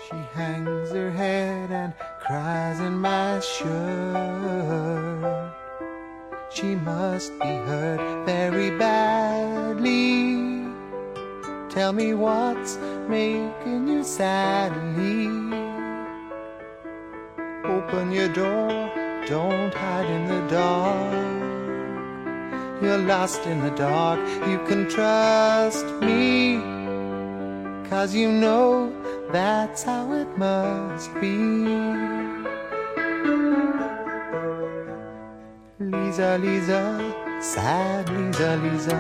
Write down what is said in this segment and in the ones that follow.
She hangs her head and cries in my shirt. She must be hurt very badly. Tell me what's making you sadly. Open your door, don't hide in the dark. You're lost in the dark, you can trust me, 'cause you know that's how it must be. Lisa, Lisa, sad Lisa, Lisa.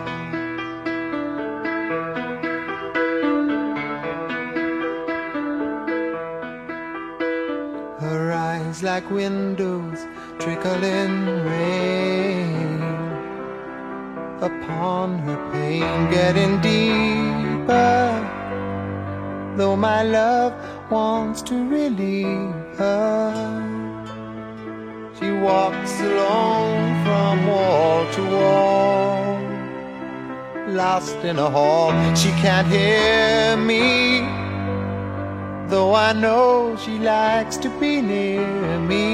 Her eyes like windows trickling rain upon her pain, getting deeper. Though my love wants to relieve her, she walks alone from wall to wall, lost in a hall. She can't hear me, though I know she likes to be near me.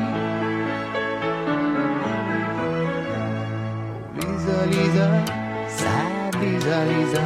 Oh, Lisa, Lisa, sad Lisa, Lisa.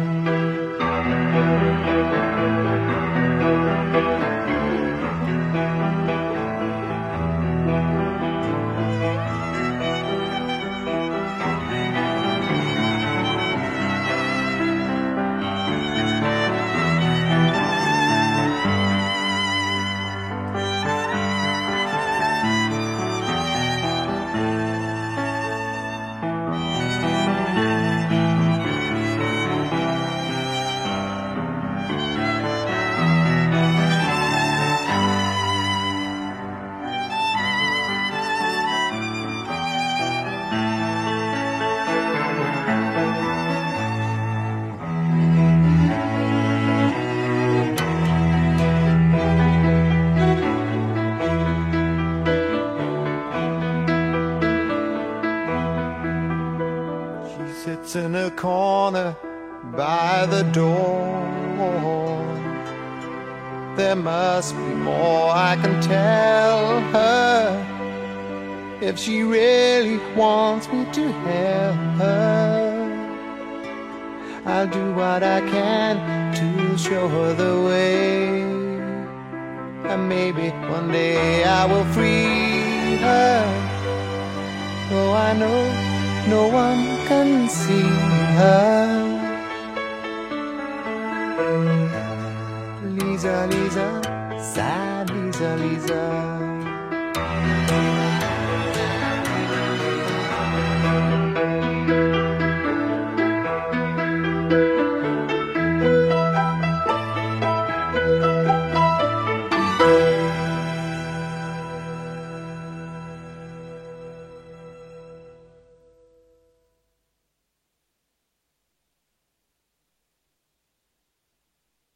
Sits in a corner by the door. There must be more I can tell her, if she really wants me to help her. I'll do what I can to show her the way, and maybe one day I will free her. Though I know no one can see her. Lisa, Lisa, sad Lisa, Lisa.